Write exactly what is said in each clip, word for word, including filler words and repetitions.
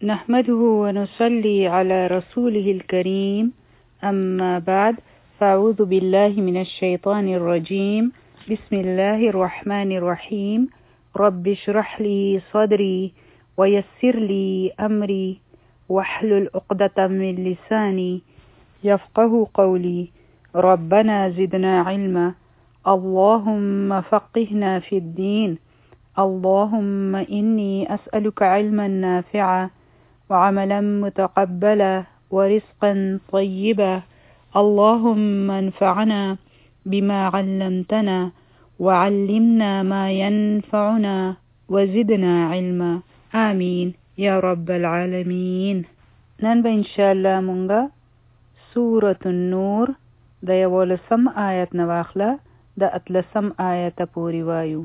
نحمده ونصلي على رسوله الكريم أما بعد فأعوذ بالله من الشيطان الرجيم بسم الله الرحمن الرحيم رب اشرح لي صدري ويسر لي أمري واحلل عقدة من لساني يفقه قولي ربنا زدنا علما اللهم فقهنا في الدين اللهم إني أسألك علما نافعا وعملا متقبلا ورزقا طيبا اللهم انفعنا بما علمتنا وعلمنا ما ينفعنا وزدنا علما آمين يا رب العالمين. نن به انشاءالله مونږه سورة النور د یولسم آیت نه واخله د اتلسم آیت پورې وایو.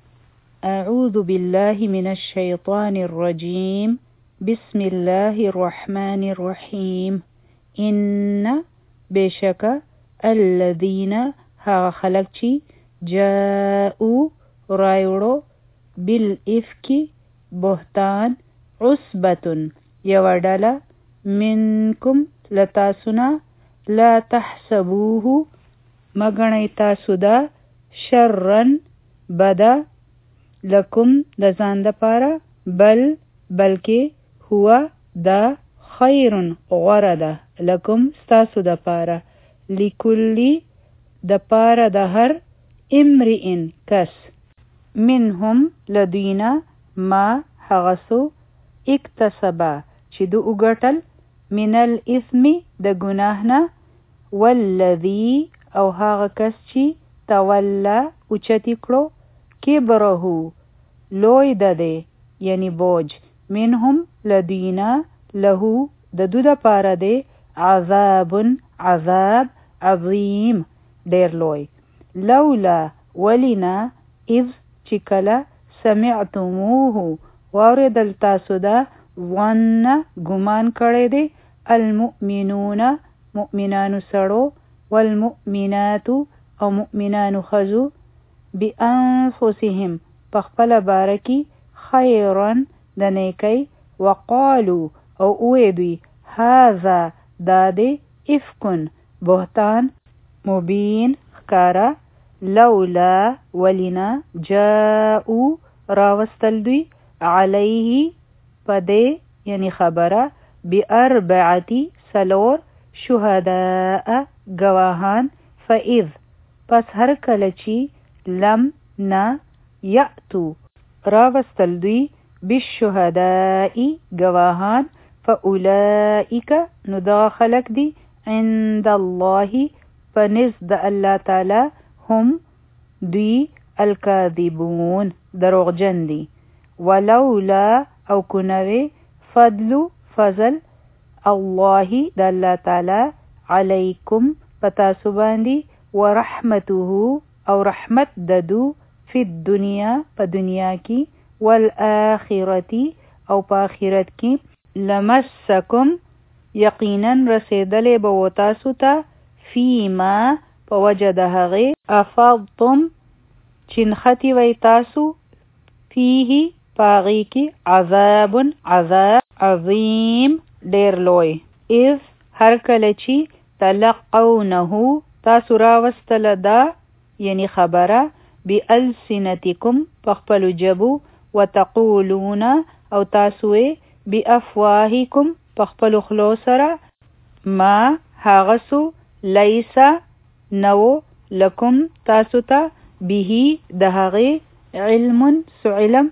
أعوذ بالله من الشيطان الرجيم بسم الله الرحمن الرحيم إن بشك الذين ها خلقشي جاءوا رايورو بالإفك بهتان عصبة يودل منكم لتاسنا لا تحسبوه مغني تاسودا شرا بدا لکم د ځان د پاره بل بلکې هو دا خیر غوره ده لکم ستاسو د پاره لکلی د پاره د هر امرئن کس منهم لدینا ما هغسو اکتسبا چې د وګټل من الاثم د ګناه نه والذی او هغه کس چې تولا اوچتی کړو کبره لوی دده یعنی بوج منهم لدینا له د دو د پاره ده عذاب عذاب عظیم ډیر لوی لولا ولنا اذ چکلا سمعتموه واردل تاسو دا ظن ګمان کړی دی المؤمنون مؤمنانو سړو والمؤمنات او مؤمنانو خزو بأنفسهم پخپل بارکی خیرن د نیکی وقالو او اویدوی هذا داده افکن بهتان مبین خکارا لولا ولنا جاءو راوستل دوی علیه پده یعنی خبره بأربعتی سلور شهداء گواهان فإذ پس هر کلچی لم نا یأتو راوستل دوی بالشهداء گواهان فأولئک نداخلک دی عند الله پنزد اللہ تعالی هم دوی الكاذبون دروغجن دی ولولا او کنوی فضل فضل الله د اللہ تعالی علیکم پتاسو باندی ورحمته او رحمت ددو فی الدنیا پا دنیا کی والآخرتی او پا آخرت کی لمسکم یقینا رسیدل بوتاسو تا فیما پا وجد هغی افضتم چنختی ویتاسو فیه پاغی کی عذاب عذاب عظیم دیر لوی اذ هر کلچی تلقونه تاسو راوستل دا یعنی خبره بألسنتکم پخپلو جبو وتقولون او تاسوی بأفواهکم پخپلو خلو سره ما هاغسو لیسا نو لکم تاسو تا به دهغی علم سعلم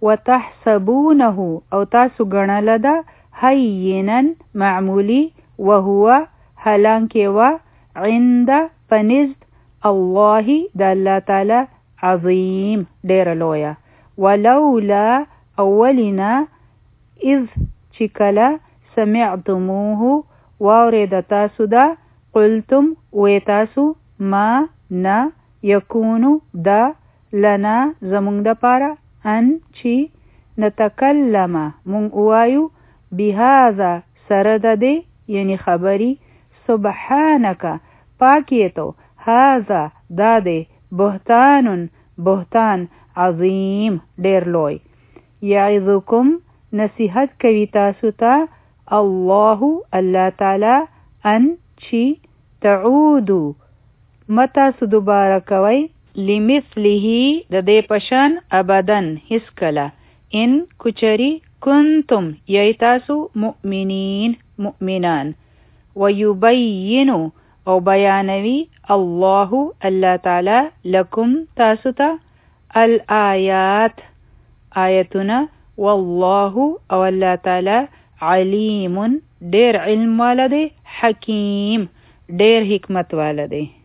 وتحسبونه او تاسو گنالدا هینا معمولی وهو هلانکی و عند پنزد الله د الله تعالی عظیم ډیر لویا ولولا اولنا اذ چکلا سمعتموه واورد تاسو دا قلتم ویتاسو ما نا یکونو دا لنا زمونږ د پاره ان چی نتکلم مون اوایو بهذا سرد دی یعنی خبری سبحانک پاکیتو هذا داده بهتان بهتان عظیم ډیر لوی یعظکم نصیحت کوي تاسو ته الله الله تعالی ان چی تعودو متا سو دوباره کوي لمثله د دې پشان ابدن هیڅ کله ان کچری کنتم یی تاسو مؤمنین مؤمنان ویبینو او بیانوي الله الله تعالی لکم تاسو ته الآیات آیتنا والله او الله تعالی علیم ډیر علم والده حکیم ډیر حکمت والده